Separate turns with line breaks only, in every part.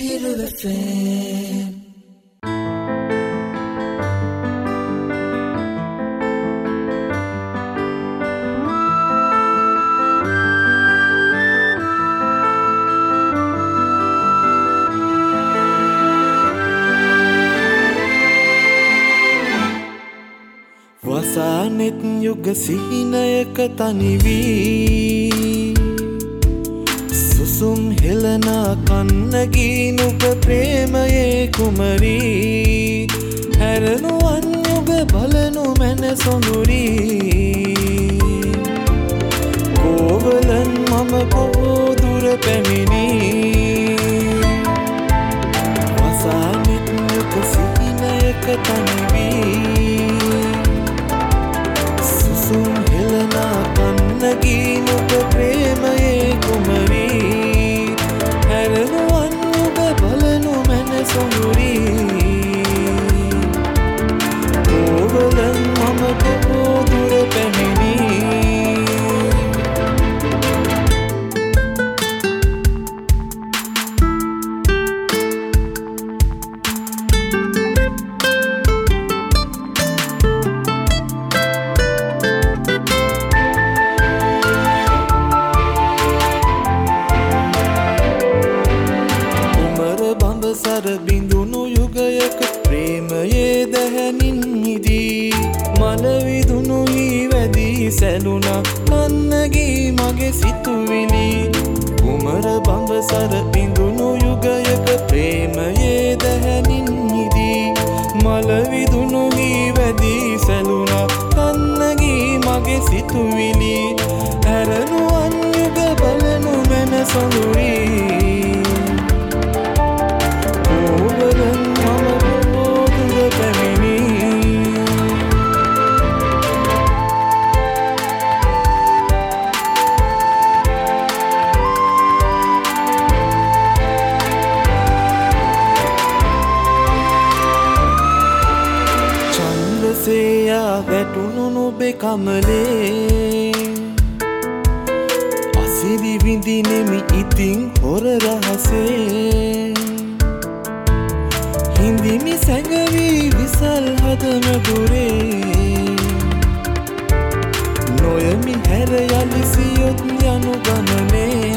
Hero FM.
වසානෙත් යුග සිහිනයක තනිවී සුසුම් හෙලනා කන්නගී නුග ප්‍රේමයේ කුමරී හැරනුවන් යුග බලනු මැන සොඳුරී කෝවලන් මම බොහෝ දුර පැමිණී වසානෙත් යුග සිහිනයක තනිවී හෙලනා කන්නගී නුග ප්‍රේමයේ කුමරී හැරනුවන් නුග බලනු මැන සොඳුරී කෝවලන් මම බොහෝ දුර පැමිණී සර බිඳුණු යුගයක ප්‍රේමයේ දැහැනින් මිදී මල විදුණු හී වැදී සැලුණා කන්නගී මගේ සිතුවිලි කුමර බඹ සර බිඳුණු යුගයක ප්‍රේමයේ දැහැනින් මිදී මල විදුණු හී වැදී සැලුණා කන්නගී මගේ සිතුවිලි හැරනුවන් යුග බලනු මැන සොඳුරී සේයා වැටුණු නුබේ කමලේ අසිරි විඳිනෙමි ඉතින් හොර රහසේ හිඳිමි සැඟවී විසල් හදම දුරේ නොයමි හැර යලි සියොත් යනු ගමනේ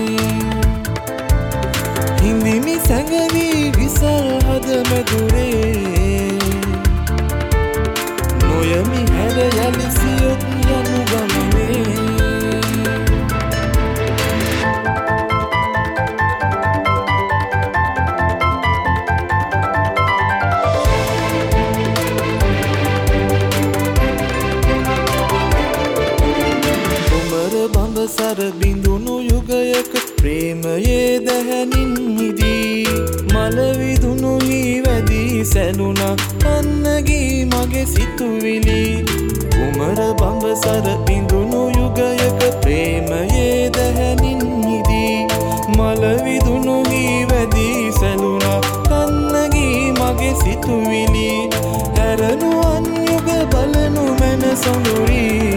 හිඳිමි සැඟවී විසල් හදම දුරේ නොයමි හැර යලි සියොත් යනු ගමනේ සර බිඳුණු යුගයක ප්‍රේමයේ දැහැනින් මිදී මල විදුණු හී වැදී සැලුණා කන්නගී මගේ සිතුවිලි කුමර බඹ සර බිඳුණු යුගයක ප්‍රේමයේ දැහැනින් මිදී මල විදුණු හී වැදී සැලුණා කන්නගී මගේ සිතුවිලි හැරනුවන් යුග බලනු මැන සොඳුරී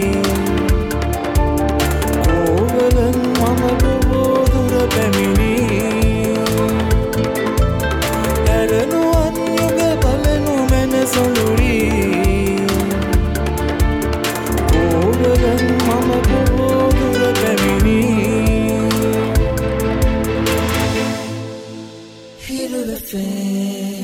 හැරනුවන් යුග බලනු මැන සොඳුරී කෝවලන් මම බොහෝ දුර පැමිණී
Hero FM.